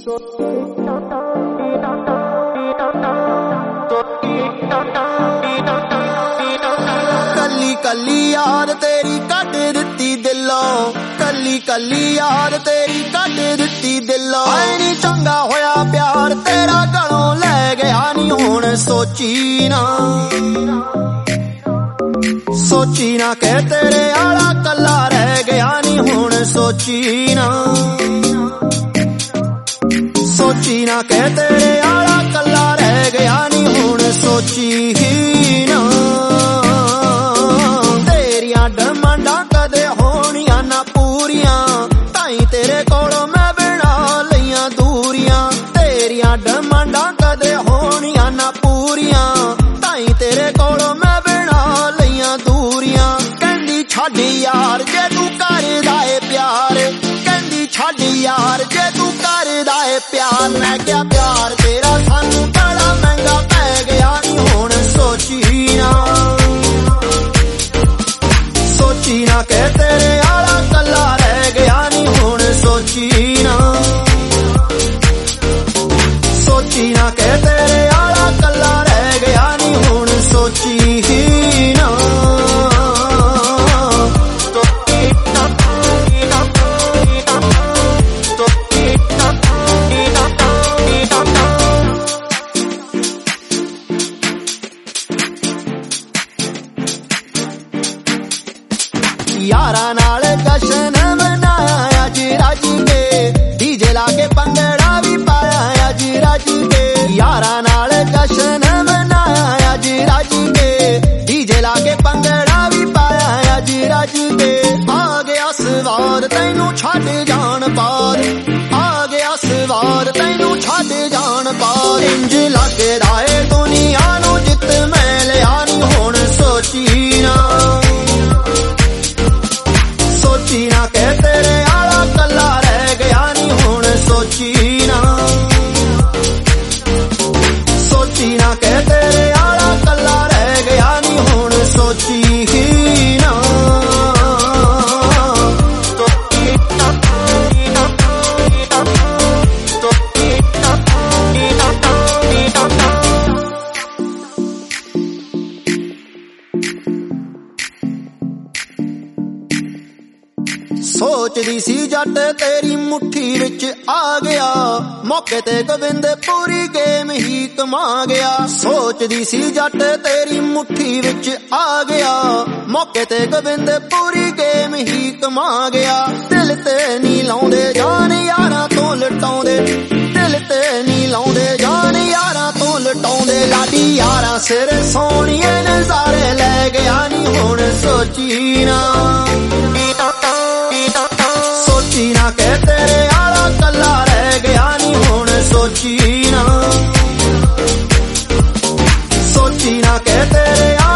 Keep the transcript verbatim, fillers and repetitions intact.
कली कली याद तेरी कट दिती दिलों, कली कली याद तेरी कट दिती दिलों। ऐ नी चंगा होया प्यार तेरा गलों लै गया नी, हुण सोची ना सोची ना कह तेरे आला कला रह गया नी, हुण सोची ना सोची ना कह तेरे आला कला रह गया नी, हुण सोची ही ना। तेरिया डमांडा कदे होनियां ना पूरियां, ताई तेरे कोलों मैं बना लईयां दूरियां। तेरिया डमांडा कदे होनियां ना पूरियां, ताई तेरे कोलों मैं बना लईयां दूरियां। कहंदी छड्ड यार जे तू करदा ए प्यार, कहंदी छड्ड यार जे तू करदा ए प्यार। मैं क्या प्यार तेरा सानू बड़ा महंगा पै गया नी, हुण सोची ना सोची ना कह तेरे आला कला रह गया नी, हुण सोची ना सोची ना कह तेरे आला कला रह गया नी, हुण सोची ही ना। यारा नाल जशन मनाया अज रज के, डीजे लाके पंगड़ा भी पाया अज रज के। यारा नाल जशन मनाया अज रज के, डीजे लाके पंगड़ा भी पाया अज रज के। आ गया सवार तैनू छड्ड जान पार, आ गया सवार तैनू छड्ड जान पार। इंज लगदा ए दुनिया नू जित मैं लिया नी, हुण सोची ना सोची ना कह तेरे आला कला रह गया नी, हुण सोची ना सोची ना कह तेरे आला कला रह गया नी, हुण सोची ही ना। सोचदी सी जट तेरी मुट्ठी विच आ गया, मौके ते गोविंद पूरी गेम ही कमा गया। सोचदी सी जट तेरी मुट्ठी विच आ गया, मौके ते गोविंद पूरी गेम ही कमा गया। दिल ते नी लाउंदे जान यारां तो लटाउंदे, दिल ते नी लाउंदे जान यारां तो लटाउंदे। लाडी यारां सिर सोहणिए नज़ारे लै गया नी, हुण सोची ना सोची ना कह तेरे आला कला रह गया नी, हुण सोची ना सोची ना कह तेरे